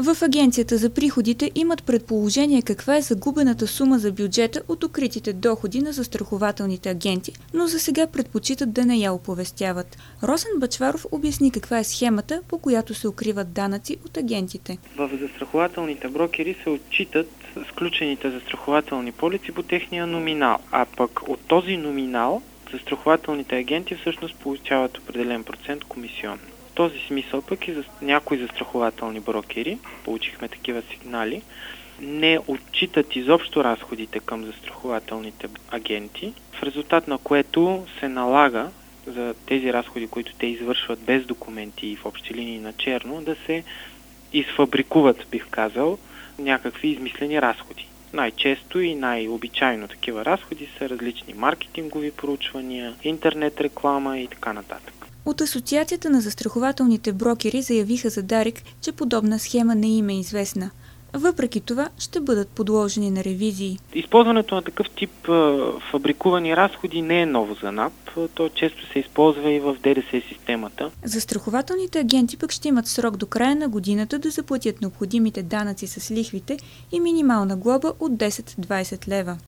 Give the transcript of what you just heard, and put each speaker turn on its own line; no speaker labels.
В Агенцията за приходите имат предположение каква е загубената сума за бюджета от укритите доходи на застрахователните агенти, но за сега предпочитат да не я оповестяват. Росен Бъчваров обясни каква е схемата, по която се укриват данъци от агентите.
В застрахователните брокери се отчитат сключените застрахователни полици по техния номинал, а пък от този номинал застрахователните агенти всъщност получават определен процент комисион. В този смисъл пък и за някои застрахователни брокери, получихме такива сигнали, не отчитат изобщо разходите към застрахователните агенти, в резултат на което се налага за тези разходи, които те извършват без документи и в общи линии на черно, да се изфабрикуват, бих казал, някакви измислени разходи. Най-често и най-обичайно такива разходи са различни маркетингови проучвания, интернет реклама и така нататък.
От Асоциацията на застрахователните брокери заявиха за Дарик, че подобна схема не им е известна. Въпреки това ще бъдат подложени на ревизии.
Използването на такъв тип фабрикувани разходи не е ново за НАП. То често се използва и в ДДС системата.
Застрахователните агенти пък ще имат срок до края на годината да заплатят необходимите данъци с лихвите и минимална глоба от 10-20 лева.